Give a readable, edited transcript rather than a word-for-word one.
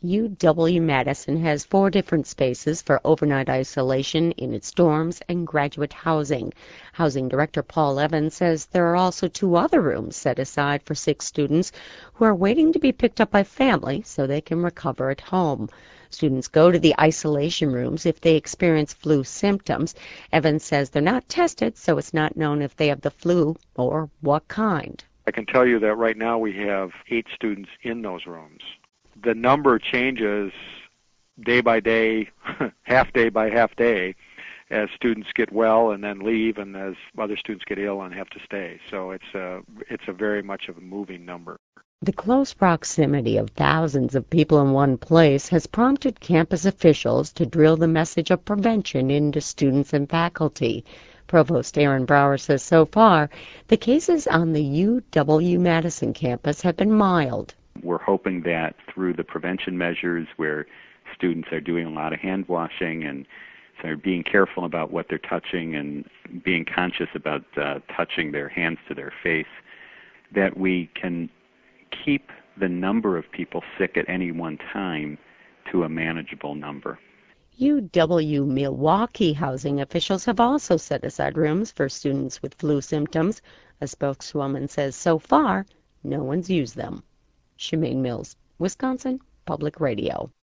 UW-Madison has 4 different spaces for overnight isolation in its dorms and graduate housing. Housing Director Paul Evans says there are also 2 other rooms set aside for sick students who are waiting to be picked up by family so they can recover at home. Students go to the isolation rooms if they experience flu symptoms. Evans says they're not tested, so it's not known if they have the flu or what kind. I can tell you that right now we have 8 students in those rooms. The number changes day by day, half day by half day, as students get well and then leave, and as other students get ill and have to stay. So it's a very much of a moving number. The close proximity of thousands of people in one place has prompted campus officials to drill the message of prevention into students and faculty. Provost Aaron Brower says so far, the cases on the UW-Madison campus have been mild. We're hoping that through the prevention measures where students are doing a lot of hand washing and so they're being careful about what they're touching and being conscious about touching their hands to their face, that we can keep the number of people sick at any one time to a manageable number. UW-Milwaukee housing officials have also set aside rooms for students with flu symptoms. A spokeswoman says so far, no one's used them. Shemaine Mills, Wisconsin Public Radio.